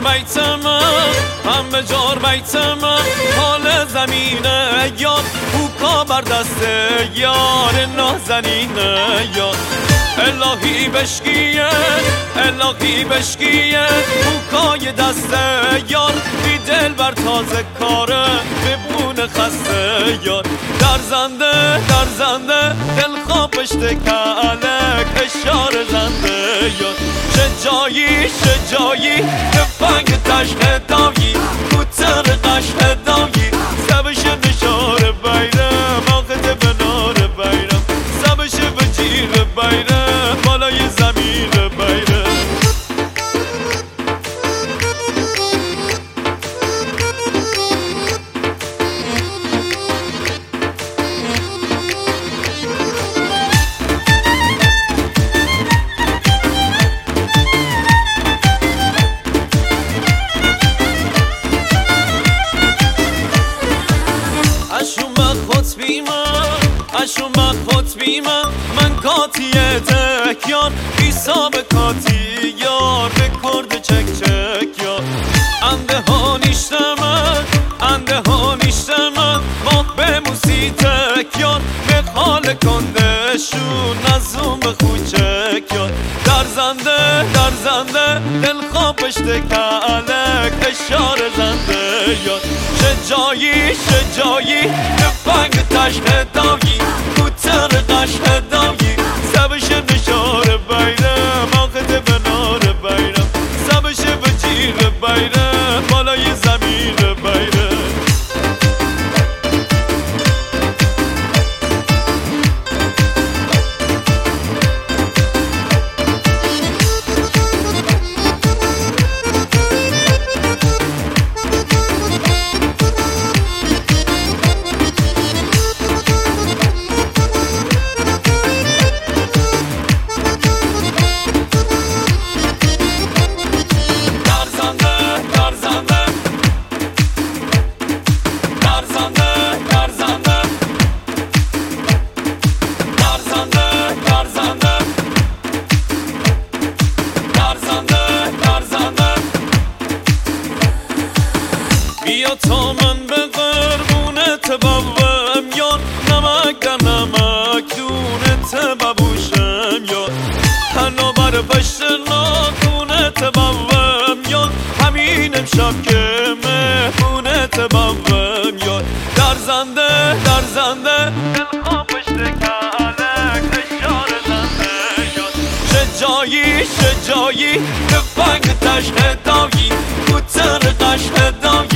بیت من به جار بیت من حال زمینه یاد بوکا بر دست یار نازنینه یاد الهی بشکیه الهی بشکیه بوکای دست یار بی دل بر تازه کاره ببون خسته یار در زنده دل خوابش تکالک اشاره زنده یار شجایی تفنگ تشت دایی کوتر قشت دایی سبش نشار بیرم آخت بنار بیرم سبش بجیر بیرم بالای زمین بیرم اشون خود بیمم من کاتی تکیار بیسا به کاتی یار به کرد چک یار انده ها نیشتمن ما به موسی تکیار به حال کندشون نزوم به خوچک یار در زنده دل خوابش تکالک اشاره زنده یار شجایی تفنگ تشت دایی کوتر قشت دایی سبش نشار بیرم آخت بنار بیرم سبش بجیر بیرم بالای زمین بیرم بیا تا من به قربونت ببوم یار نمک در نمک دونت ببوشم یار تنها بر پشت ناخونت ببوم یار همین امشب که مهمونت ببوم یار در زنده دل خوابش تکالک اشاره زنده یار شجایی تفنگ تشت دایی کوتر قشت دایی